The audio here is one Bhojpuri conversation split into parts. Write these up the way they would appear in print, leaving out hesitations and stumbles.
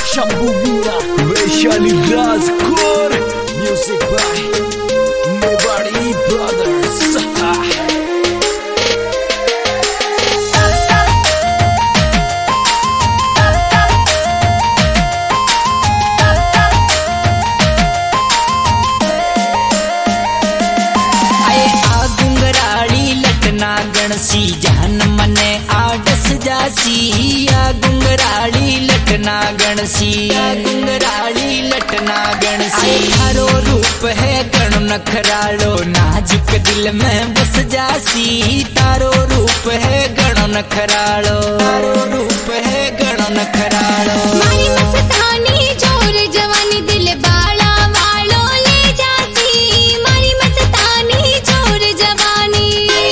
Shambhu Meera, Vaishali Rajkor, music by Mewari brothers. गणसी जहन मने आडस जासी आ गुंगराड़ी लटना गणसी, आ गुंगराड़ी लटना गणसी। थारो रूप है गण नखरालो, नाजुक दिल में बस जासी। तारो रूप है गण नखरालो, तारो रूप है गण नखरालो। मारी मस्तानी जोर जवानी दिल बाला वालो ले जासी। मारी मस्तानी जोर जवानी,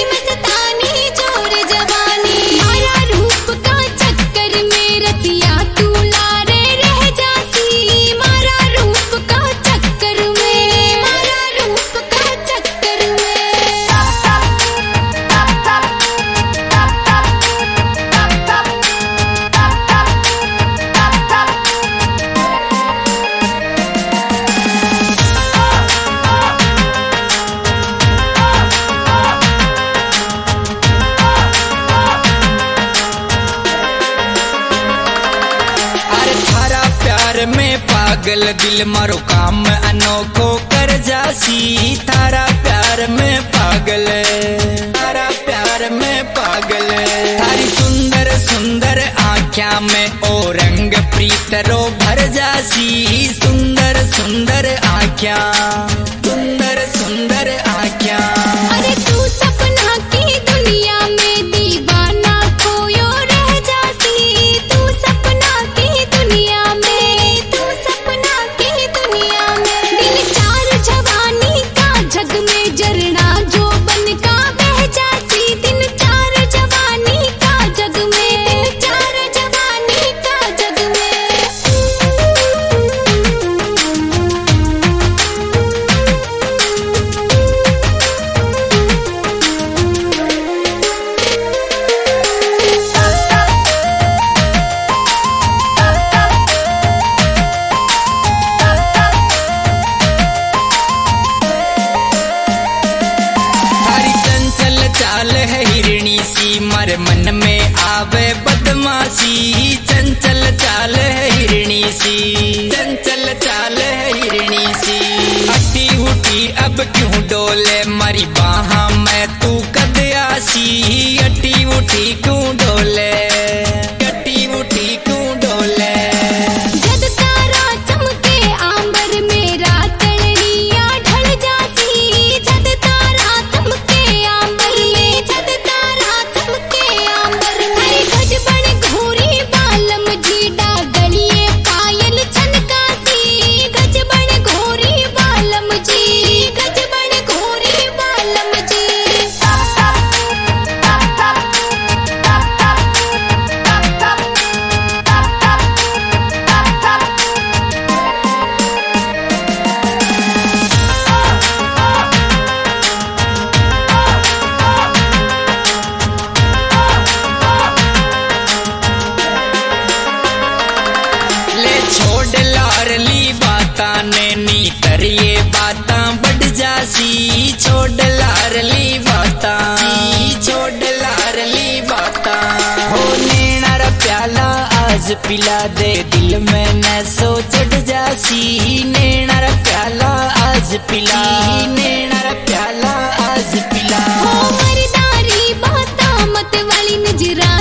में पागल दिल मारो काम अनोखो कर जासी। थारा प्यार में पागल, थारा प्यार में पागल। थारी सुंदर सुंदर आँख्या में ओ रंग प्रीत रो भर जासी। सुंदर सुंदर आँख्या, सुंदर सुंदर आँख्या। अरे तू सपना की दुनिया में दीवाना खोयो रह जासी। तू सपना की दुनिया में, जग में जरना जो बन का बह जासी। दिन चार जवानी का जग में, दिन चार जवानी का जग में। चाल है हिरणी सी, मर मन में आवे बदमाशी। चंचल चाल है हिरणी सी, चंचल चाल है हिरणी सी। अटी उठी अब क्यों डोले मरी बाहा में तू कद आसी। अटी उठी क्यों डोले, अटी उठी क्यों डोले। जद तारा चमके आंबर मेरा तलड़िया ढल जासी। जद तारा चमके आंबर में, जद तारा चमके आंबर में। गज बन घोरी बालम जी डागलिए पायल छनकासी। गज बन घोरी बालम जी, गज बन घोरी बालम जी। छोड़ लारली बाता ने नी करिए बाता बढ़ जासी। छोड़ लारली बाता, छोड़ लारली बाता। हो नैना रा प्याला आज पिला दे, दिल में न सो चढ़ जासी। नैना रा प्याला आज पिला, नैना रा प्याला आज पिला। हो मरदारी बाता मत वाली नजरा